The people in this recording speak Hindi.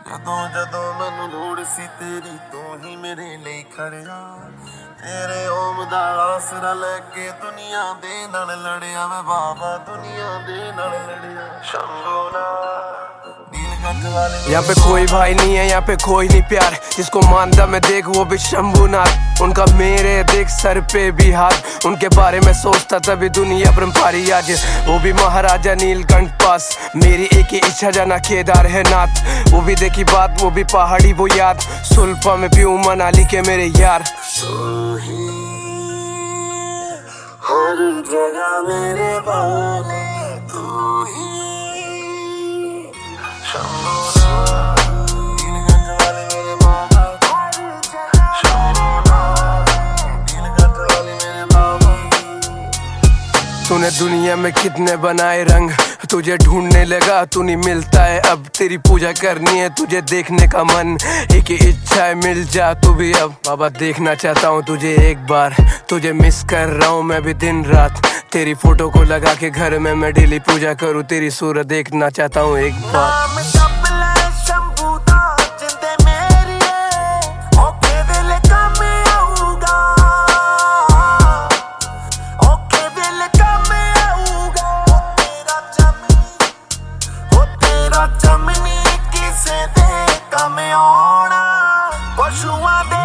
ਜਦੋਂ ਜਦੋਂ ਮੈਨੂੰ ਲੋੜ ਸੀ ਤੇਰੀ ਤੂੰ ਹੀ ਮੇਰੇ ਲਈ ਖੜਿਆ ਤੇਰੇ ਓਮ ਦਾ ਆਸਰਾ ਲੈ ਕੇ ਦੁਨੀਆ ਦੇ ਨਾਲ ਲੜਿਆ ਮੈਂ ਬਾਬਾ ਦੁਨੀया दे नाल लड़िया शंभू यहाँ पे कोई भाई नहीं है, यहाँ पे कोई नहीं प्यार। जिसको मानता मैं देख वो भी शंभूनाथ। उनका मेरे देख सर पे भी हाथ। उनके बारे में सोचता तभी दुनिया ब्रह्मचारी आज। वो भी महाराजा नीलकंठ पास। मेरी एक ही इच्छा जाना केदार है नाथ। वो भी देखी बात वो भी पहाड़ी वो याद। सुल्फा में पीऊं मनाली के मेरे यार। हर जगह मेरे बाले तू ही तूने दुनिया में कितने बनाए रंग तुझे ढूंढने लगा तू नहीं मिलता है अब। तेरी पूजा करनी है तुझे देखने का मन। एक ही इच्छा है मिल जा तू भी अब। बाबा देखना चाहता हूँ तुझे एक बार। तुझे मिस कर रहा हूँ मैं भी दिन रात। तेरी फोटो को लगा के घर में मैं डेली पूजा करूँ। तेरी सूरत देखना चाहता हूँ एक बार। चमनी किसे दे कम आना पशुआं